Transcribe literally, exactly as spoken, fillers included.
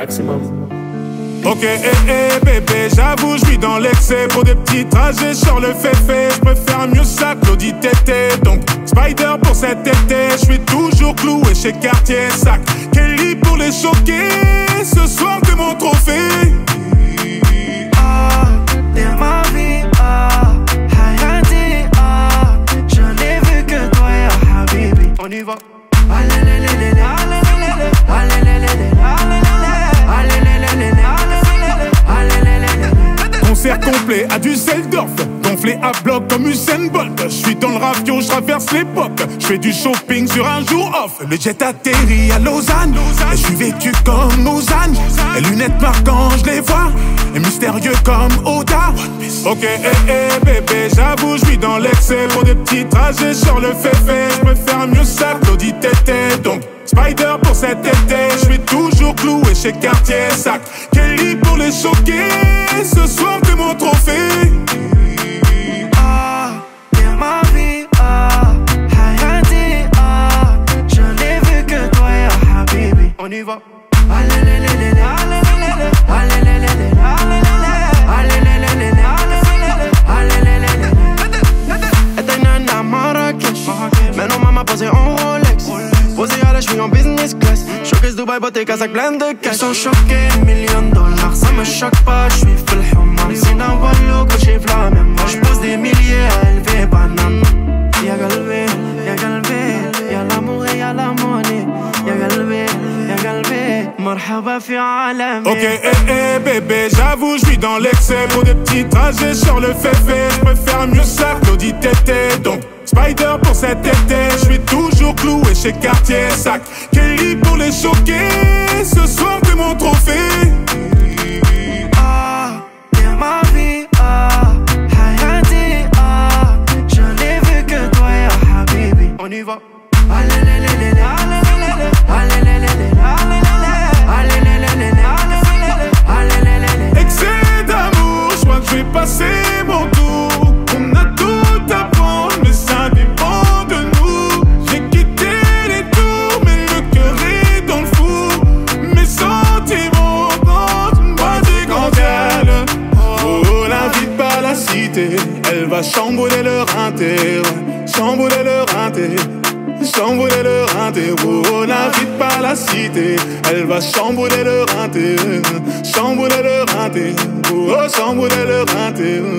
maximum. Ok, eh, eh, bébé, j'avoue, je suis dans l'excès. Pour des petits trajets, sur le féfé. Je préfère mieux ça que l'audit tété. Donc, Spider pour cet été. Je suis toujours cloué chez Cartier. Sac Kelly pour les choquer. Ce soir, t'es mon trophée. Ah, t'es ma vie, ah, Hayati, ah. Je n'ai vu que toi, ya Habibi. On y va. Allez, allez, allez, allez, allez, allez, allez, allez, concert complet à Düsseldorf, gonflé à bloc comme Usain Bolt. Je suis dans le ravio, je traverse l'époque. Je fais du shopping sur un jour off. Le jet atterrit à Lausanne, et je suis vêtu comme Ozan. Les lunettes marquant, je les vois, et mystérieux comme Oda. Ok, eh, eh, bébé, j'avoue, je suis dans l'excès. Pour des petits trajets sur le féfé. Je préfère mieux ça que l'audit tété. Donc, Spider pour cet été. Je suis toujours cloué chez Cartier. Sac Kelly pour les choquer. Ce soir, t'es mon trophée. Ah, t'es ma vie, ah, Hayati, ah. Je n'ai vu que toi, ya Habibi. On y va. Allez, allez, allez, allez, allez, allez, allez, allez, maintenant maman posée en Rolex. Posée à la cheville en business class. Showcase Dubaï, beauté, casaque plein de cash. Ils sont choqués, millions de dollars. Ça me choque pas, j'suis full human. C'est d'un wallo que j'ai la même. Moi j'pose des milliers à élever banane. Y'a galvé, y'a galvé. Y'a l'amour et y'a la monnaie. Y'a galvé, y'a galvé. Marhaba fi alami. Ok, eh, eh, bébé, j'avoue, j'suis dans l'excès. Pour des petits trajets sur le féfé. J'préfère mieux ça que l'audit tété. Donc, Spider pour cet été. Je suis toujours cloué chez Cartier. Sac Kelly pour les choquer. Ce soir, t'es mon trophée. Ah, t'es ma vie, ah, Hayati, ah. Je n'ai vu que toi, ya Habibi. On y va. Allez, allez, allez, allez, allez, allez, allez, allez. Excès d'amour, j'crois que j'vais passer mon tour. On a tout à prendre, mais ça dépend de nous. J'ai quitté les tours, mais le cœur est dans le four. Mes sentiments dans une boîte grandiale. Oh, la vie par la cité, elle va chambouler leur inter. Chambouler leur inter. Chambouler leur inter. Oh, la vie par la cité, elle va chambouler leur inter. Chambouler leur inter. Oh, chambouler leur inter.